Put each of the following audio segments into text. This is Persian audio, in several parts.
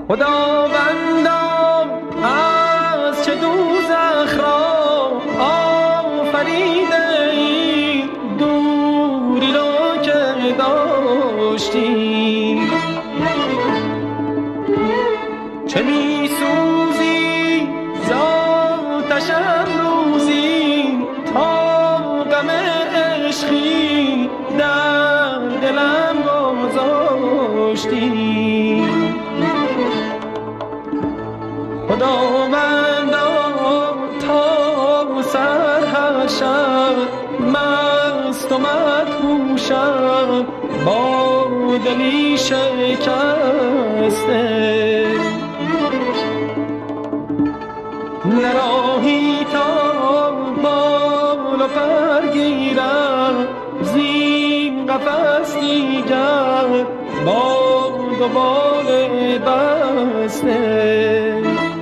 خداوندا از چه دوزخ را آفریده ای، دوری رو که داشتی چه می سوزی ذاتش امروزی، تا غم عشقی در دلم گذاشتی. خداوندا تا سر هر شب مست و مدهوشم، با دلی شکسته نراهی تا بال و پر گیرم، زین قفس دیگر باد و بال بسته.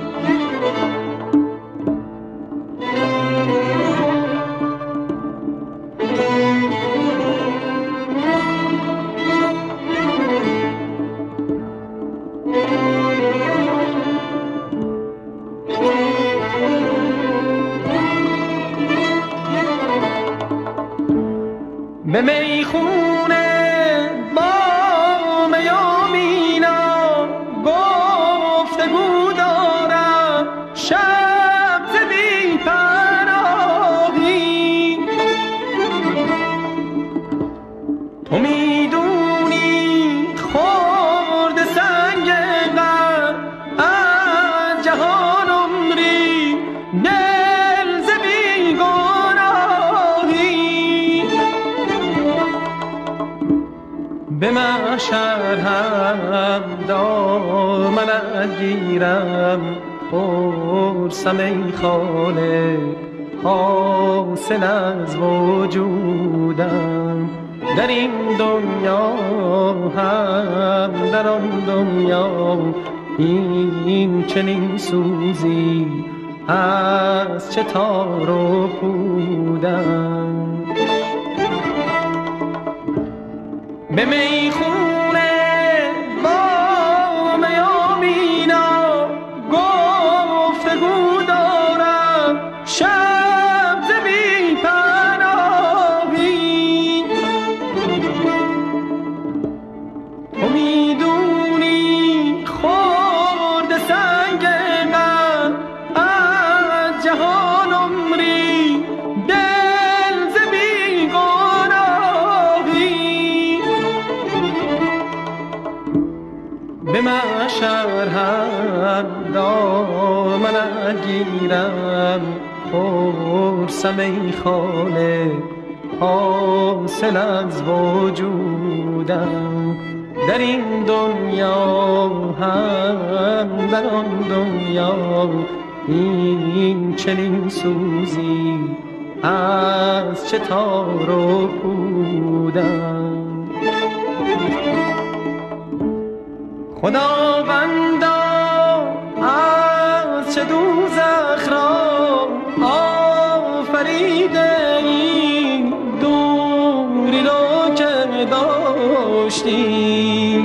به میخونه با میامینا گفتگو دارم، شب ز بی پناهی. تو میدونی خورد سنگ غم از جهان عمری، دل ز بیگناهی. به محشر هم دامنت گیرم، پرسم ای خالق حاصل از وجودم، در این دنیا هم در آن دنیا، این چنین سوزی از چه تار و پودم. به میخونه با میامینا گفتگو دارم، شب ز بی پناهی. تو میدونی خورد سنگ غم از جهان عمری، دل ز بیگناهی. به محشر هم دامنت گیرم، پرسم ای خالق حاصل از وجودم، در این دنیا هم در آن دنیا، این چنین سوزی از چه تار و پودم. خداوندا از چه دوزخ را آفریده ای، دوری رو که داشتی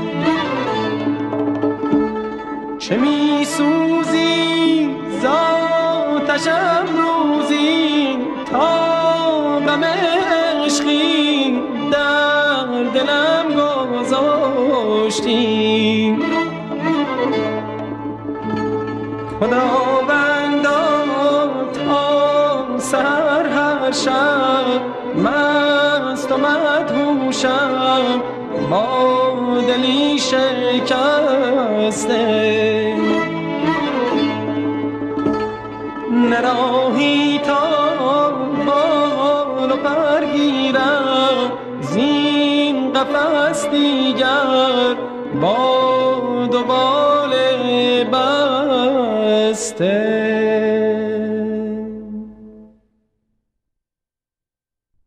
چه می سوزی ذاتش امروزی، تا غم عشقی در دلم گذاشتی. خداوندا تا سحر هر شب مست و مدهوشم، با دلی شکسته نراهی تا بال و پر گیرم، زین قفس دیگر باد و بال بسته.